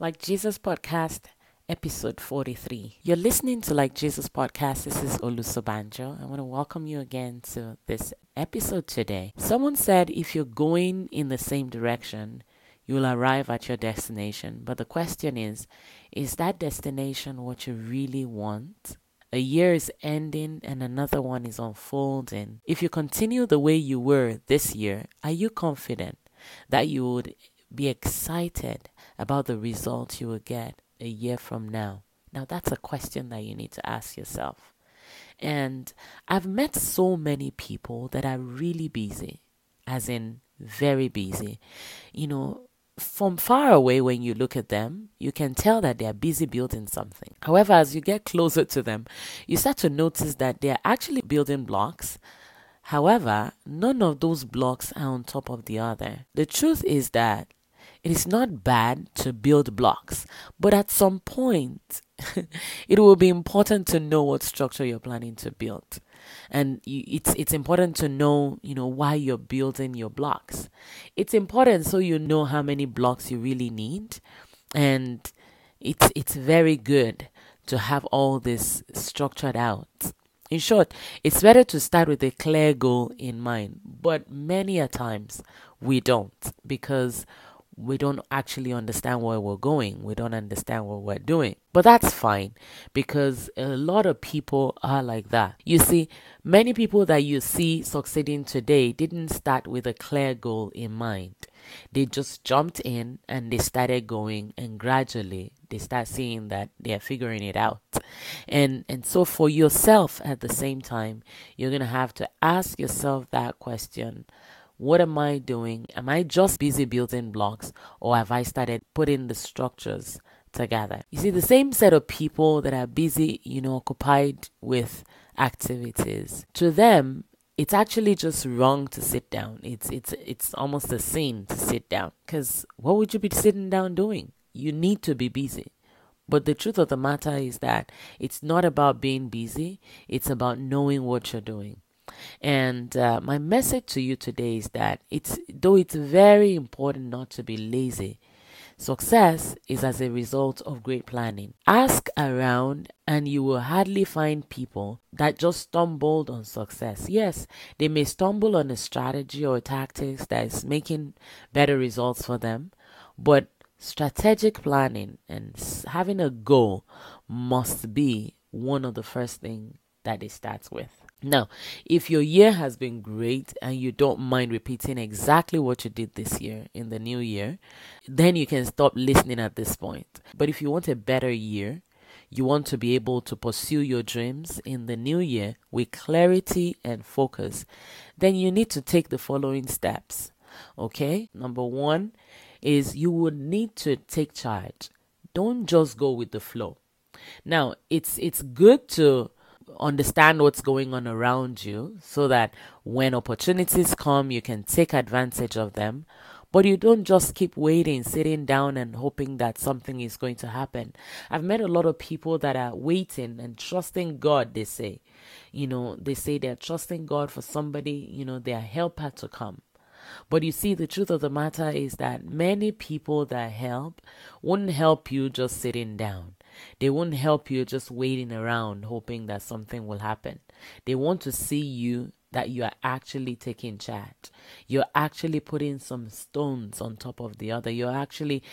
Like Jesus Podcast, episode 43. You're listening to Like Jesus Podcast. This is Olusobanjo. I want to welcome you again to this episode today. Someone said if you're going in the same direction, you'll arrive at your destination. But the question is that destination what you really want? A year is ending and another one is unfolding. If you continue the way you were this year, are you confident that you would be excited about the results you will get a year from now? Now, that's a question that you need to ask yourself. And I've met so many people that are really busy, as in very busy. From far away, when you look at them, you can tell that they are busy building something. However, as you get closer to them, you start to notice that they are actually building blocks. However, none of those blocks are on top of the other. The truth is that it is not bad to build blocks, but at some point, it will be important to know what structure you're planning to build. And it's important to know, why you're building your blocks. It's important so you know how many blocks you really need. And it's very good to have all this structured out. In short, it's better to start with a clear goal in mind, but many a times we don't because we don't actually understand where we're going. We don't understand what we're doing. But that's fine because a lot of people are like that. You see, many people that you see succeeding today didn't start with a clear goal in mind. They just jumped in and they started going, and gradually they start seeing that they're figuring it out. And so for yourself at the same time, you're going to have to ask yourself that question. What am I doing? Am I just busy building blocks, or have I started putting the structures together? You see, the same set of people that are busy, occupied with activities, to them, it's actually just wrong to sit down. It's almost a sin to sit down, because what would you be sitting down doing? You need to be busy. But the truth of the matter is that it's not about being busy. It's about knowing what you're doing. And my message to you today is that though it's very important not to be lazy, success is as a result of great planning. Ask around and you will hardly find people that just stumbled on success. Yes, they may stumble on a strategy or tactics that is making better results for them, but strategic planning and having a goal must be one of the first things that it starts with. Now, if your year has been great and you don't mind repeating exactly what you did this year in the new year, then you can stop listening at this point. But if you want a better year, you want to be able to pursue your dreams in the new year with clarity and focus, then you need to take the following steps. Okay? Number one is you would need to take charge. Don't just go with the flow. Now, it's good to understand what's going on around you so that when opportunities come, you can take advantage of them. But you don't just keep waiting, sitting down and hoping that something is going to happen. I've met a lot of people that are waiting and trusting God, they say. They say they're trusting God for somebody, their helper to come. But you see, the truth of the matter is that many people that help wouldn't help you just sitting down. They won't help you just waiting around hoping that something will happen. They want to see you that you are actually taking charge. You're actually putting some stones on top of the other. You're actually,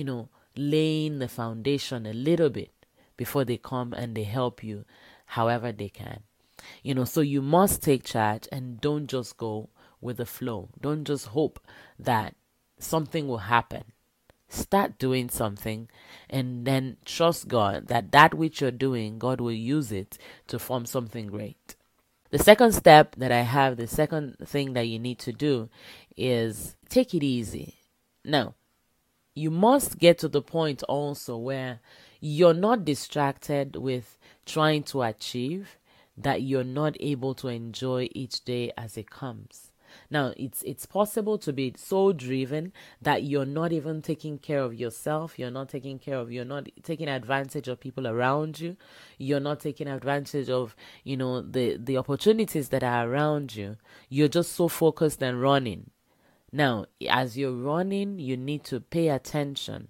laying the foundation a little bit before they come and they help you however they can. So you must take charge and don't just go with the flow. Don't just hope that something will happen. Start doing something and then trust God that which you're doing, God will use it to form something great. The second step that I have, the second thing that you need to do is take it easy. Now, you must get to the point also where you're not distracted with trying to achieve, that you're not able to enjoy each day as it comes. Now, it's possible to be so driven that you're not even taking care of yourself. You're not taking advantage of people around you. You're not taking advantage of, the opportunities that are around you. You're just so focused and running Now, as you're running, you need to pay attention,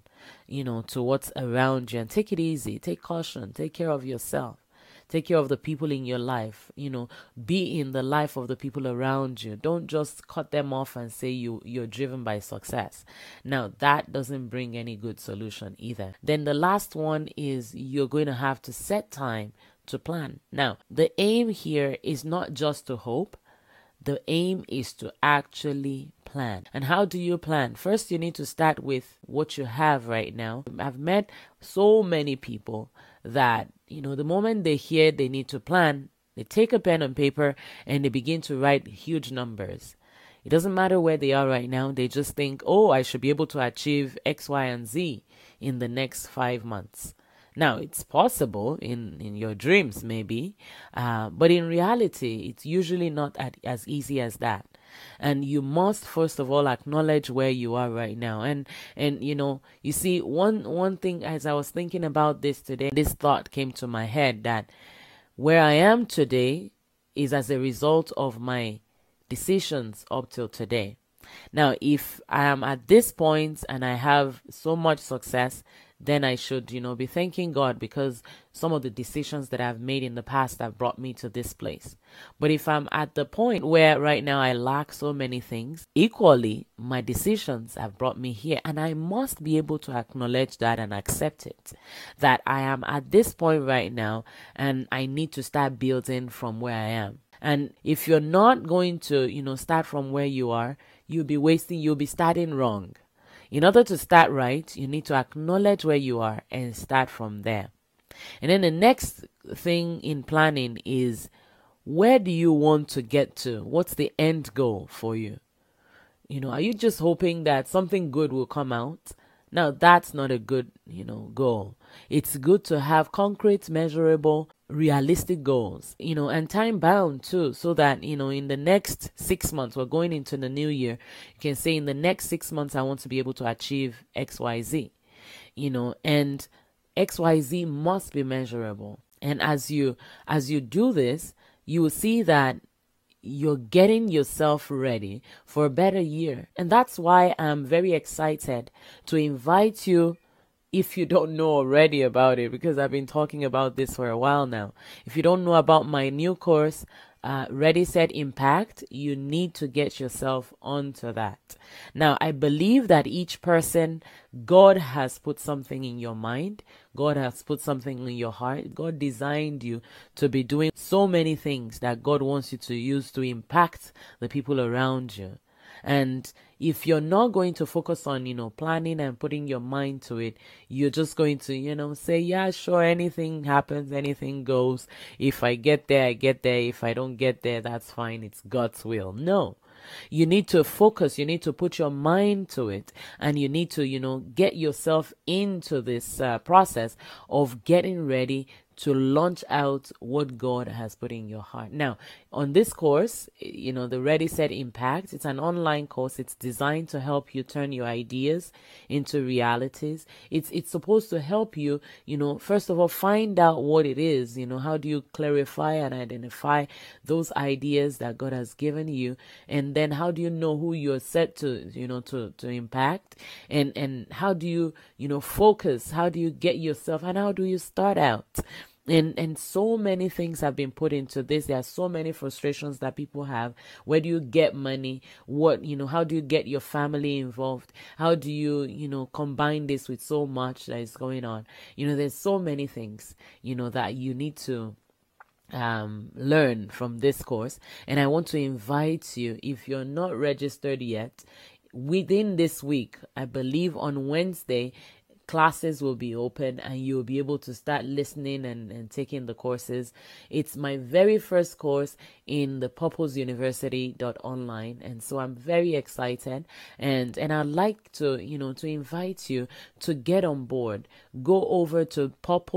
to what's around you and take it easy, take caution, take care of yourself. Take care of the people in your life, be in the life of the people around you. Don't just cut them off and say you're driven by success. Now, that doesn't bring any good solution either. Then the last one is you're going to have to set time to plan. Now, the aim here is not just to hope. The aim is to actually plan. And how do you plan? First, you need to start with what you have right now. I've met so many people that, the moment they hear they need to plan, they take a pen and paper and they begin to write huge numbers. It doesn't matter where they are right now. They just think, oh, I should be able to achieve X, Y, and Z in the next 5 months. Now, it's possible in your dreams, maybe, but in reality, it's usually not as easy as that. And you must, first of all, acknowledge where you are right now. And you see, one thing, as I was thinking about this today, this thought came to my head that where I am today is as a result of my decisions up till today. Now, if I am at this point and I have so much success, then I should, be thanking God because some of the decisions that I've made in the past have brought me to this place. But if I'm at the point where right now I lack so many things, equally, my decisions have brought me here. And I must be able to acknowledge that and accept it, that I am at this point right now and I need to start building from where I am. And if you're not going to, start from where you are, you'll be starting wrong. In order to start right, you need to acknowledge where you are and start from there. And then the next thing in planning is, where do you want to get to? What's the end goal for you? Are you just hoping that something good will come out? Now, that's not a good, goal. It's good to have concrete, measurable, realistic goals, and time bound too, so that, in the next 6 months, we're going into the new year, you can say in the next 6 months, I want to be able to achieve XYZ, and XYZ must be measurable. And as you do this, you will see that you're getting yourself ready for a better year. And that's why I'm very excited to invite you, if you don't know already about it, because I've been talking about this for a while now. If you don't know about my new course, Ready, Set, Impact, you need to get yourself onto that. Now, I believe that each person, God has put something in your mind. God has put something in your heart. God designed you to be doing so many things that God wants you to use to impact the people around you. And if you're not going to focus on, planning and putting your mind to it, you're just going to, say, yeah, sure, anything happens, anything goes. If I get there, I get there. If I don't get there, that's fine. It's God's will. No. You need to focus. You need to put your mind to it. And you need to, get yourself into this process of getting ready to launch out what God has put in your heart. Now, on this course, the Ready, Set, Impact, it's an online course. It's designed to help you turn your ideas into realities. It's supposed to help you, first of all, find out what it is. How do you clarify and identify those ideas that God has given you? And then how do you know who you're set to, to impact? And how do you, focus? How do you get yourself, and how do you start out? And so many things have been put into this. There are so many frustrations that people have. Where do you get money? How do you get your family involved? How do you, combine this with so much that is going on? There's so many things, that you need to learn from this course. And I want to invite you, if you're not registered yet, within this week, I believe on Wednesday, classes will be open and you'll be able to start listening and taking the courses. It's my very first course in the purposeuniversity.online, and so I'm very excited, and I'd like to to invite you to get on board. Go over to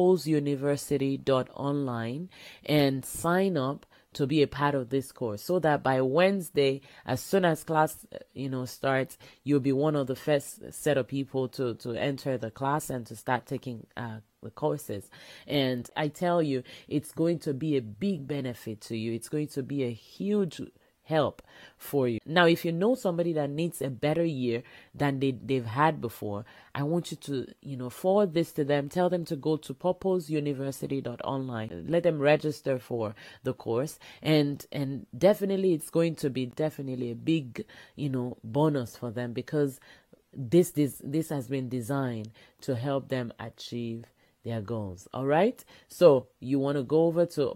purposeuniversity.online and sign up to be a part of this course, so that by Wednesday, as soon as class starts, you'll be one of the first set of people to enter the class and to start taking the courses. And I tell you, it's going to be a big benefit to you. It's going to be a huge help for you. Now, if you know somebody that needs a better year than they've had before, I want you to, forward this to them. Tell them to go to purposeuniversity.online. Let them register for the course. And definitely it's going to be definitely a big, bonus for them, because this has been designed to help them achieve their goals. All right. So you want to go over to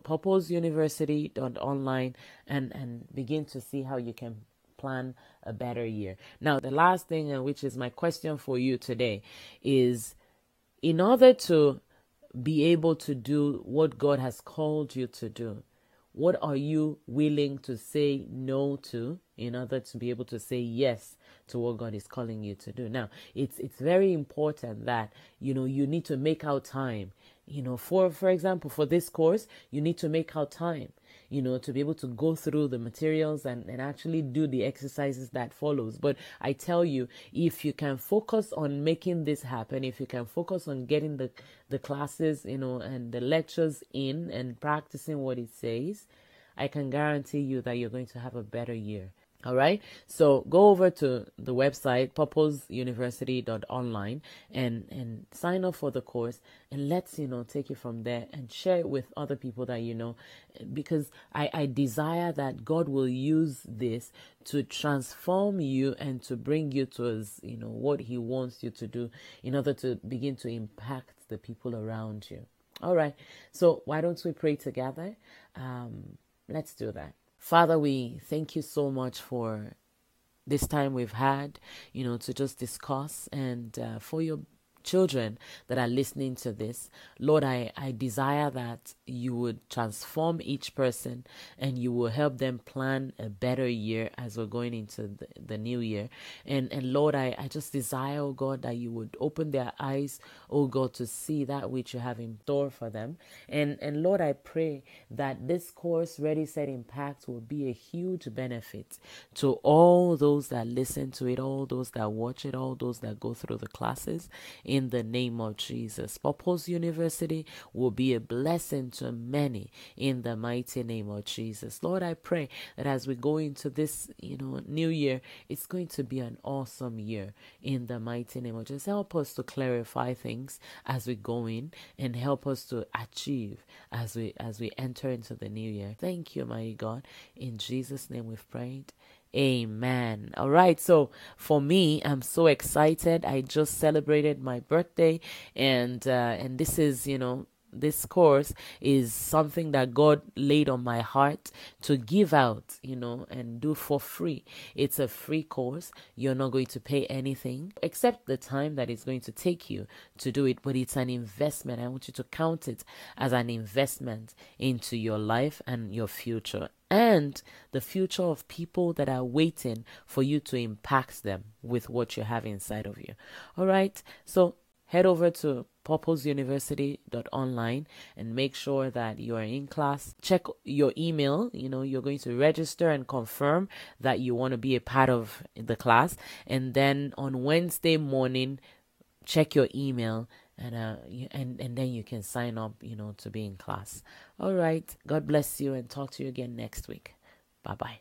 purposeuniversity.online and begin to see how you can plan a better year. Now, the last thing, which is my question for you today, is in order to be able to do what God has called you to do, what are you willing to say no to in order to be able to say yes to what God is calling you to do? Now, it's very important that, you need to make out time. For example, for this course, you need to make out time, to be able to go through the materials and actually do the exercises that follows. But I tell you, if you can focus on making this happen, if you can focus on getting the classes, and the lectures in and practicing what it says, I can guarantee you that you're going to have a better year. All right. So go over to the website, purposeuniversity.online, and sign up for the course, and let's, take it from there and share it with other people that because I desire that God will use this to transform you and to bring you to what he wants you to do in order to begin to impact the people around you. All right. So why don't we pray together? Let's do that. Father, we thank you so much for this time we've had, to just discuss, and for your children that are listening to this. Lord, I desire that you would transform each person and you will help them plan a better year as we're going into the new year. And Lord, I just desire, oh God, that you would open their eyes, oh God, to see that which you have in store for them. And Lord, I pray that this course, Ready, Set, Impact, will be a huge benefit to all those that listen to it, all those that watch it, all those that go through the classes. In the name of Jesus, Purpose University will be a blessing to many in the mighty name of Jesus. Lord, I pray that as we go into this, new year, it's going to be an awesome year in the mighty name of Jesus. Help us to clarify things as we go in, and help us to achieve as we enter into the new year. Thank you, mighty God. In Jesus' name we've prayed. Amen. All right. So for me, I'm so excited. I just celebrated my birthday, and this is, this course is something that God laid on my heart to give out, and do for free. It's a free course. You're not going to pay anything except the time that it's going to take you to do it, but it's an investment. I want you to count it as an investment into your life and your future, and the future of people that are waiting for you to impact them with what you have inside of you. All right. So head over to purposeuniversity.online and make sure that you are in class. Check your email. You're going to register and confirm that you want to be a part of the class. And then on Wednesday morning, check your email, and then you can sign up, to be in class. All right. God bless you, and talk to you again next week. Bye-bye.